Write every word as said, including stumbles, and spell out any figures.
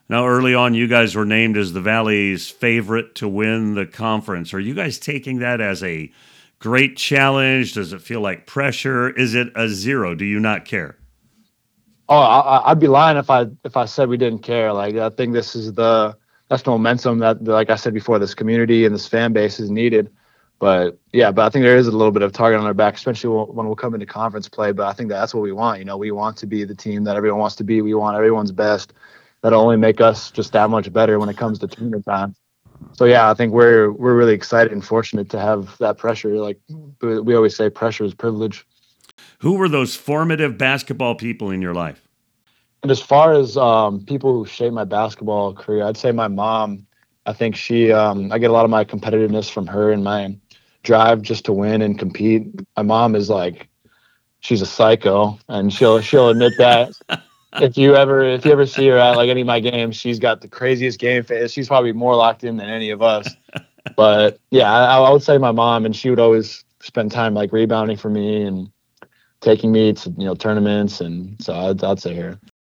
Now, early on, you guys were named as the Valley's favorite to win the conference. Are you guys taking that as a great challenge? Does it feel like pressure? Is it a zero? Do you not care? Oh, I, I'd be lying if I if I said we didn't care. Like I think this is the that's the momentum that, like I said before, this community and this fan base is needed. But yeah, but I think there is a little bit of target on our back, especially when we'll come into conference play. But I think that's what we want. You know, we want to be the team that everyone wants to be. We want everyone's best. That'll only make us just that much better when it comes to tournament time. So yeah, I think we're we're really excited and fortunate to have that pressure. Like we always say, pressure is privilege. Who were those formative basketball people in your life? And as far as um, people who shaped my basketball career, I'd say my mom. I think she, um, I get a lot of my competitiveness from her and my drive just to win and compete. My mom is like, she's a psycho, and she'll she'll admit that. If you ever if you ever see her at like any of my games, she's got the craziest game face. She's probably more locked in than any of us. But yeah, I, I would say my mom, and she would always spend time like rebounding for me and taking me to you know tournaments, and so I'd, I'd say her.